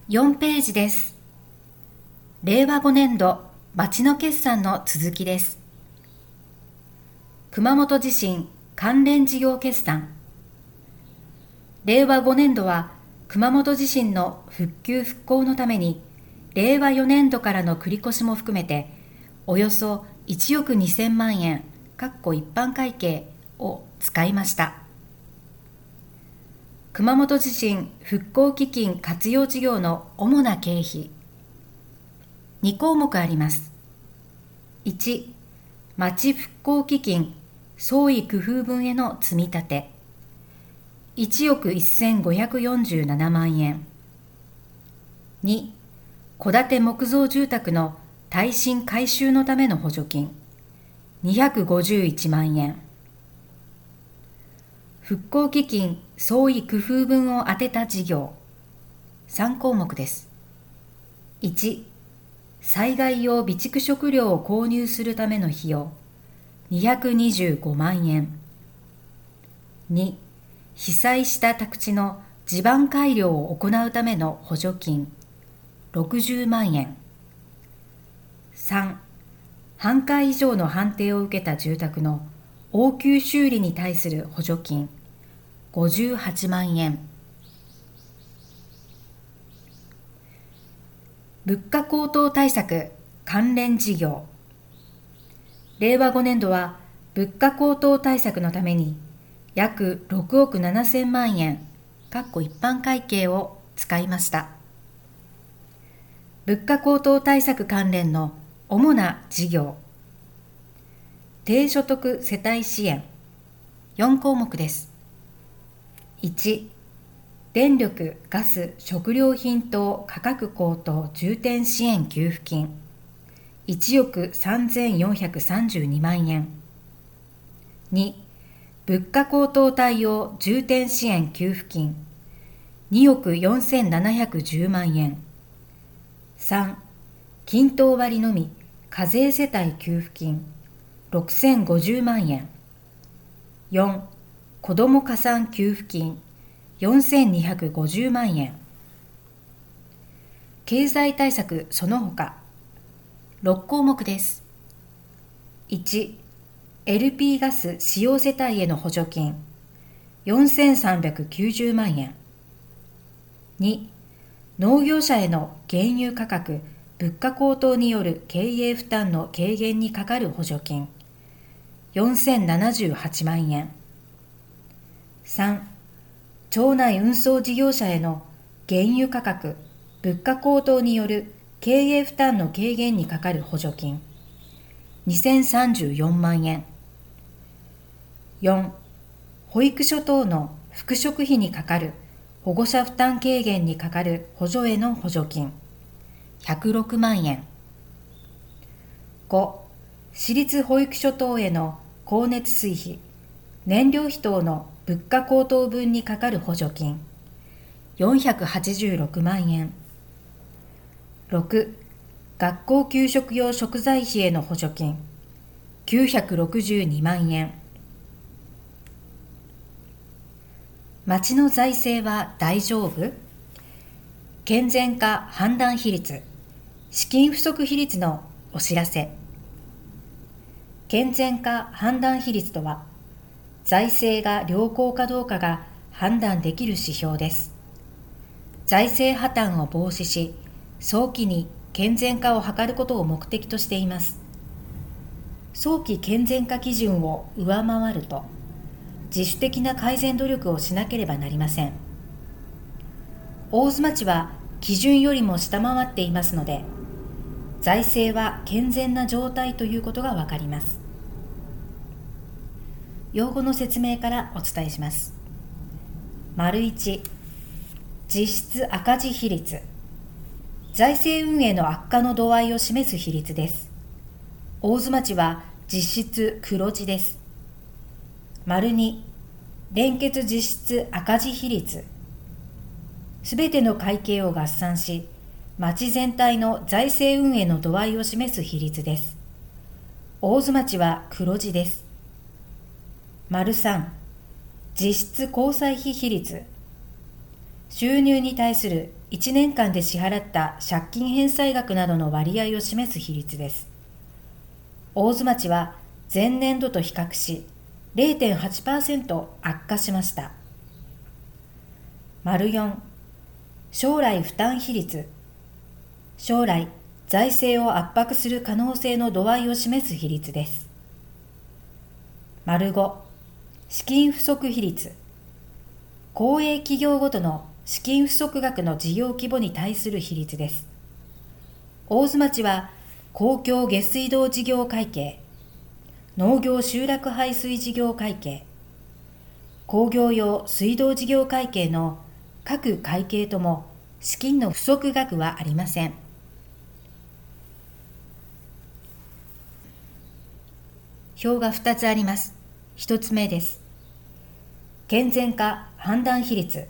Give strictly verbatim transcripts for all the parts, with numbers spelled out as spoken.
よんページです。れいわごねんど町の決算の続きです。熊本地震関連事業決算。れいわごねんどは熊本地震の復旧復興のためにれいわよねんどからの繰越も含めておよそいちおくにせんまんえん（一般会計）を使いました。熊本地震復興基金活用事業の主な経費にこうもくあります。いち、町復興基金創意工夫分への積み立ていちおくせんごひゃくよんじゅうななまんえん。に、戸建て木造住宅の耐震改修のための補助金にひゃくごじゅういちまんえん。復興基金創意工夫分を充てた事業さんこうもくです。いち、災害用備蓄食料を購入するための費用にひゃくにじゅうごまんえん。に、被災した宅地の地盤改良を行うための補助金ろくじゅうまんえん。さん、半壊以上の判定を受けた住宅の応急修理に対する補助金ごじゅうはちまんえん。物価高騰対策関連事業。れいわごねんどは物価高騰対策のために約ろくおくななせんまんえん（一般会計）を使いました。物価高騰対策関連の主な事業。低所得世帯支援よんこうもくです。いち、電力・ガス・食料品等価格高騰重点支援給付金いちおくさんぜんよんひゃくさんじゅうにまんえん。に、物価高騰対応重点支援給付金におくよんせんななひゃくじゅうまんえん。さん、均等割のみ課税世帯給付金ろくせんごじゅうまんえん。よん、子ども加算給付金よんせんにひゃくごじゅうまんえん。経済対策その他ろっこうもくです。いち、エルピー ガス使用世帯への補助金よんせんさんびゃくきゅうじゅうまんえん。に、農業者への原油価格・物価高騰による経営負担の軽減にかかる補助金よんせんななじゅうはちまんえん。さん、町内運送事業者への原油価格・物価高騰による経営負担の軽減にかかる補助金にせんさんじゅうよんまんえん。よん、保育所等の復職費にかかる保護者負担軽減にかかる補助への補助金ひゃくろくまんえん。ご、私立保育所等への光熱水費、燃料費等の物価高騰分にかかる補助金よんひゃくはちじゅうろくまんえん。ろく、学校給食用食材費への補助金きゅうひゃくろくじゅうにまんえん。町の財政は大丈夫？健全化判断比率、資金不足比率のお知らせ。健全化判断比率とは、財政が良好かどうかが判断できる指標です。財政破綻を防止し、早期に健全化を図ることを目的としています。早期健全化基準を上回ると、自主的な改善努力をしなければなりません。大津町は基準よりも下回っていますので、財政は健全な状態ということがわかります。用語の説明からお伝えします。丸いち、実質赤字比率。財政運営の悪化の度合いを示す比率です。大津町は実質黒字です。丸に、連結実質赤字比率。すべての会計を合算し、町全体の財政運営の度合いを示す比率です。大津町は黒字です。丸さん、実質交際費比率。 収入に対するいちねんかんで支払った借金返済額などの割合を示す比率です。大津町は前年度と比較し れいてんはちパーセント 悪化しました。よん、将来負担比率。将来財政を圧迫する可能性の度合いを示す比率です。ご、資金不足比率。公営企業ごとの資金不足額の事業規模に対する比率です。大津町は公共下水道事業会計、農業集落排水事業会計、工業用水道事業会計の各会計とも資金の不足額はありません。表がふたつあります。ひとつめです。健全化判断比率。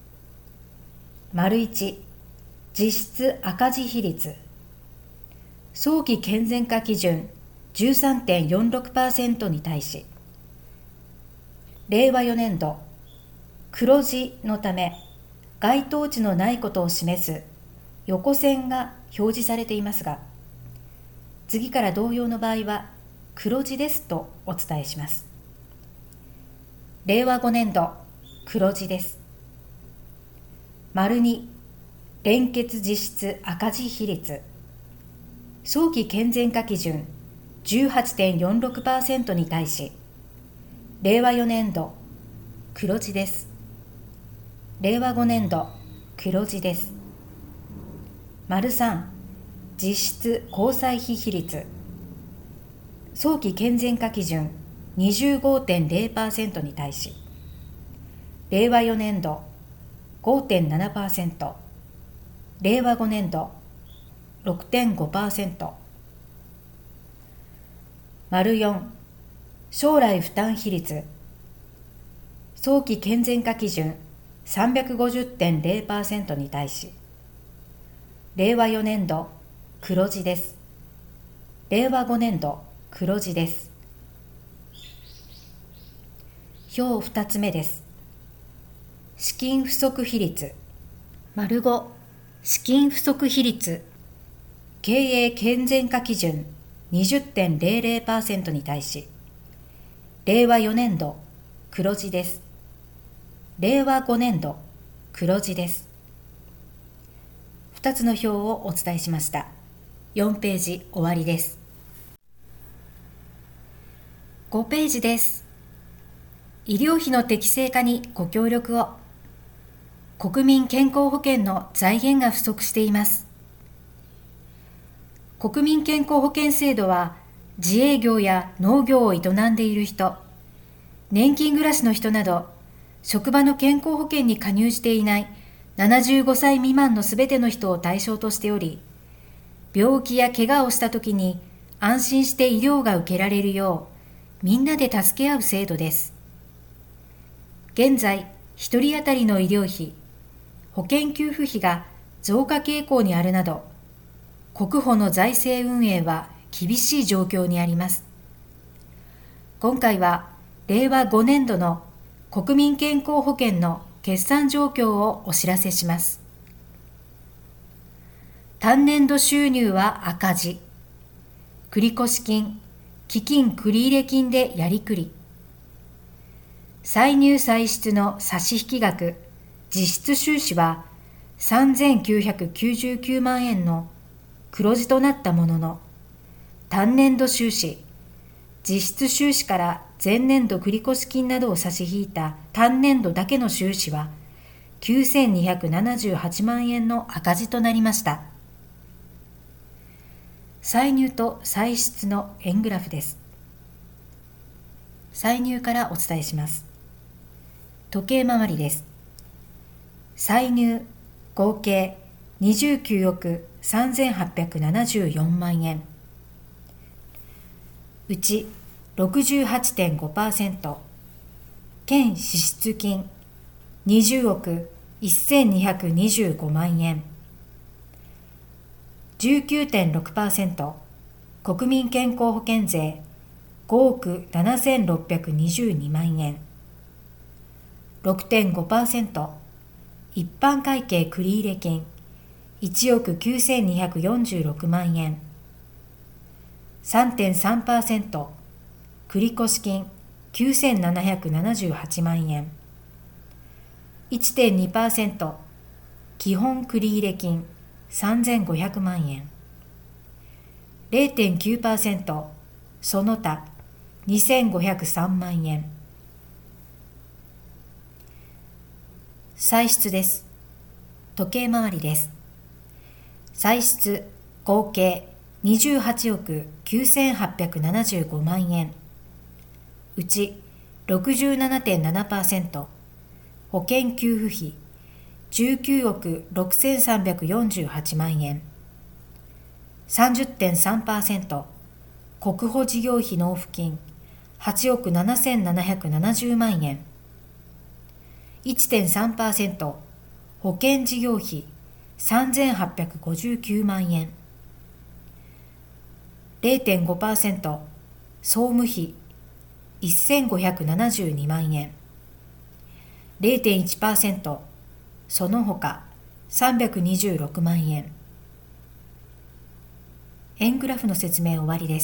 いち、実質赤字比率。早期健全化基準 じゅうさんてんよんろくパーセント に対し、れいわよねんど黒字のため該当値のないことを示す横線が表示されていますが、次から同様の場合は黒字ですとお伝えします。れいわごねんど黒字です。に、連結実質赤字比率。早期健全化基準 じゅうはちてんよんろくパーセント に対し、れいわよねんど黒字です。れいわごねんど黒字です。さん、実質交際費比率。早期健全化基準 にじゅうごてんれいパーセント に対し、れいわよねんど ごてんななパーセント、れいわごねんど ろくてんごパーセント。よん、将来負担比率。早期健全化基準 さんびゃくごじゅってんれいパーセント に対し、れいわよねんど黒字です。れいわごねんど黒字です。表ふたつめです。資金不足比率。ご、資金不足比率。経営健全化基準 にじゅってんれいれいパーセント に対し、れいわよねんど黒字です。れいわごねんど黒字です。ふたつの表をお伝えしました。よんページ終わりです。ごページです。医療費の適正化にご協力を。国民健康保険の財源が不足しています。国民健康保険制度は自営業や農業を営んでいる人、年金暮らしの人など、職場の健康保険に加入していないななじゅうごさい未満のすべての人を対象としており、病気や怪我をしたときに安心して医療が受けられるよう、みんなで助け合う制度です。現在、ひとり当たりの医療費、保険給付費が増加傾向にあるなど、国保の財政運営は厳しい状況にあります。今回は、れいわごねんどの国民健康保険の決算状況をお知らせします。単年度収入は赤字。繰越金、基金繰入金でやりくり。歳入歳出の差引額、実質収支はさんぜんきゅうひゃくきゅうじゅうきゅうまんえんの黒字となったものの、単年度収支、実質収支から前年度繰越金などを差し引いた単年度だけの収支はきゅうせんにひゃくななじゅうはちまんえんの赤字となりました。歳入と歳出の円グラフです。歳入からお伝えします。時計回りです。歳入合計にじゅうきゅうおくさんぜんはっぴゃくななじゅうよんまんえん。うち ろくじゅうはちてんごパーセント、県支出金にじゅうおくせんにひゃくにじゅうごまんえん。じゅうきゅうてんろくパーセント、国民健康保険税ごおくななせんろっぴゃくにじゅうにまんえん。ろくてんごパーセント、 一般会計繰入金いちおくきゅうせんにひゃくよんじゅうろくまんえん。さんてんさんパーセント 繰越金きゅうせんななひゃくななじゅうはちまんえん。いってんにパーセント 基本繰入金さんぜんごひゃくまんえん。れいてんきゅうパーセント その他にせんごひゃくさんまんえん。歳出です。時計回りです。歳出合計にじゅうはちおくきゅうせんはっぴゃくななじゅうごまんえん。うち ろくじゅうななてんななパーセント 保険給付費じゅうきゅうおくろくせんさんびゃくよんじゅうはちまんえん。さんじゅってんさんパーセント 国保事業費納付金はちおくななせんななひゃくななじゅうまんえん。いってんさんパーセント 保険事業費さんぜんはっぴゃくごじゅうきゅうまんえん。れいてんごパーセント 総務費せんごひゃくななじゅうにまんえん。れいてんいちパーセント その他さんびゃくにじゅうろくまんえん。円グラフの説明終わりです。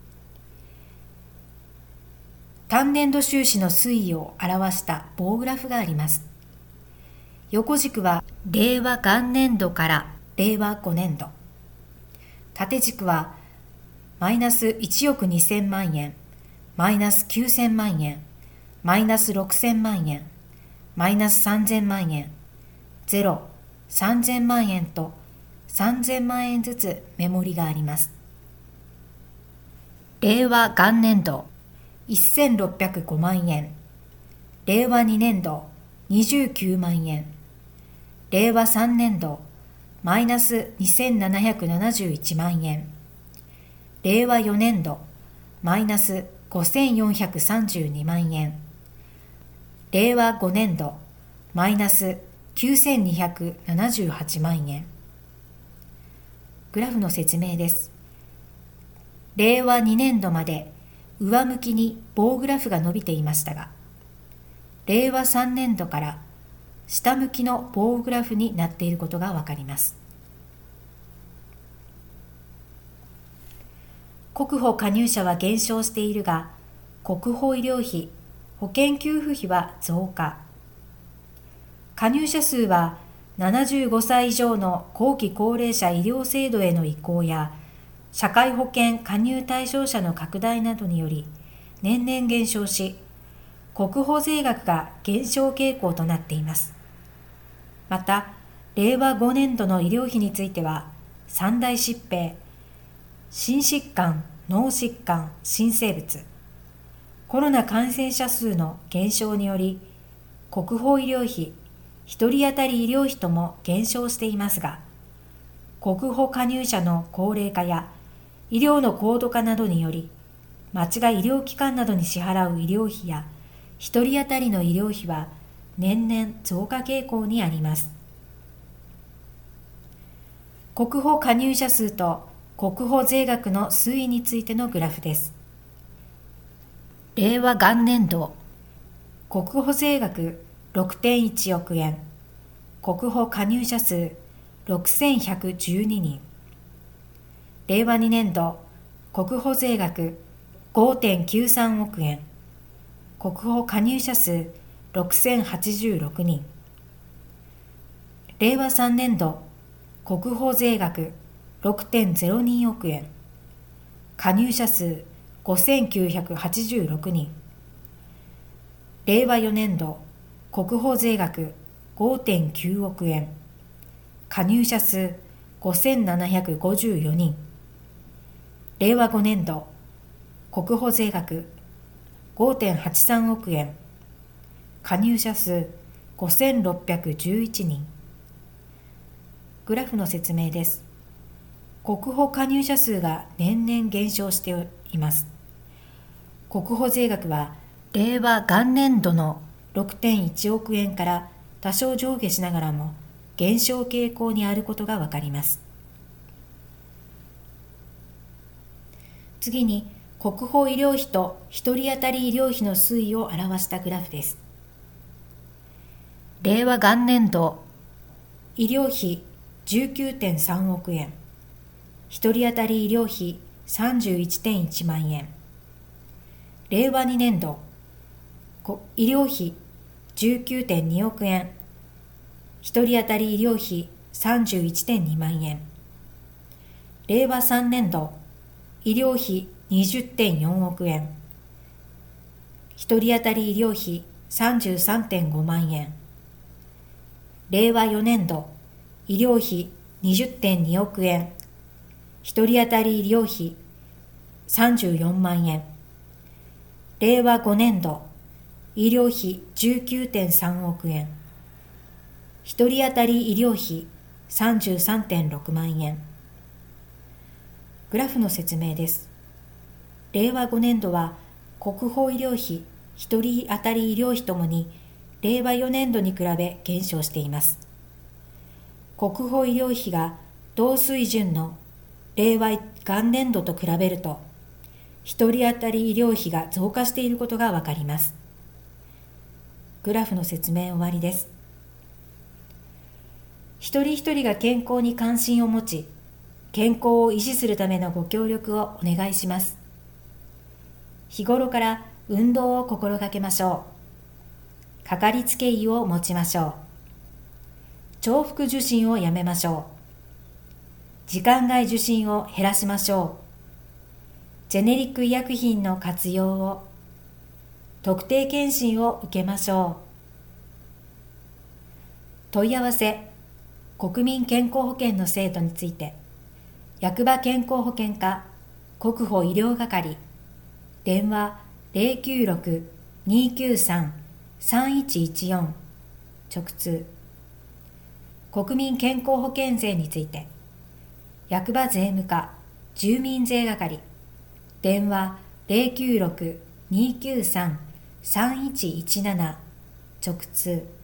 単年度収支の推移を表した棒グラフがあります。横軸は令和元年度から令和ごねんど。縦軸はマイナスいちおくにせんまんえん、マイナスきゅうせんまんえん、マイナスろくせんまんえん、マイナスさんぜんまんえん、ゼロ、さんぜんまんえんとさんぜんまんえんずつ目盛りがあります。令和元年度せんろっぴゃくごまんえん、令和にねんどにじゅうきゅうまんえん、令和さんねんどマイナスにせんななひゃくななじゅういちまんえん、令和よねんどマイナスごせんよんひゃくさんじゅうにまんえん、令和ごねんどマイナスきゅうせんにひゃくななじゅうはちまんえん。グラフの説明です。令和にねんどまで上向きに棒グラフが伸びていましたが、令和さんねんどから下向きの棒グラフになっていることがわかります。国保加入者は減少しているが、国保医療費、保険給付費は増加。加入者数はななじゅうごさい以上の後期高齢者医療制度への移行や、社会保険加入対象者の拡大などにより年々減少し、国保税額が減少傾向となっています。また、令和ごねんどの医療費については、三大疾病、心疾患、脳疾患、新生物、コロナ感染者数の減少により、国保医療費、一人当たり医療費とも減少していますが、国保加入者の高齢化や医療の高度化などにより、町が医療機関などに支払う医療費や一人当たりの医療費は年々増加傾向にあります。国保加入者数と国保税額の推移についてのグラフです。令和元年度、国保税額 ろくてんいちおくえん、国保加入者数ろくせんひゃくじゅうににん。令和にねんど、国保税額 ごてんきゅうさんおくえん、国保加入者数ろくせんはちじゅうろくにん。令和さんねんど、国保税額 ろくてんぜろにおくえん、加入者数ごせんきゅうひゃくはちじゅうろくにん。令和よねんど、国保税額 ごてんきゅうおくえん、加入者数ごせんななひゃくごじゅうよにん。令和ごねんど、国保税額 ごてんはちさんおくえん、加入者数ごせんろっぴゃくじゅういちにん。グラフの説明です。国保加入者数が年々減少しています。国保税額は令和元年度の ろくてんいちおくえんから多少上下しながらも減少傾向にあることがわかります。次に、国保医療費と一人当たり医療費の推移を表したグラフです。 令和元年度医療費 じゅうきゅうてんさんおくえん、ひとり当たり医療費 さんじゅういってんいちまんえん。令和にねん度医療費 じゅうきゅうてんにおくえん、ひとり当たり医療費 さんじゅういってんにまんえん。令和さんねん度医療費 にじゅってんよんおくえん、ひとり当たり医療費 さんじゅうさんてんごまんえん。令和よねん度医療費 にじゅってんにおくえん、ひとり当たり医療費さんじゅうよんまんえん。令和ごねん度医療費 じゅうきゅうてんさんおくえん、ひとり当たり医療費 さんじゅうさんてんろくまんえん。グラフの説明です。令和ごねん度は国保医療費、ひとり当たり医療費ともに令和よねん度に比べ減少しています。国保医療費が同水準の令和元年度と比べると、ひとり当たり医療費が増加していることがわかります。グラフの説明終わりです。一人一人が健康に関心を持ち、健康を維持するためのご協力をお願いします。日頃から運動を心がけましょう。かかりつけ医を持ちましょう。重複受診をやめましょう。時間外受診を減らしましょう。ジェネリック医薬品の活用を、特定健診を受けましょう。問い合わせ、国民健康保険の制度について、役場健康保険課国保医療係、電話 ゼロきゅうろく にーきゅうさん さんいちいちよん、直通。国民健康保険税について、役場税務課住民税係、電話 ゼロきゅうろく にーきゅうさん さんいちいちなな、直通。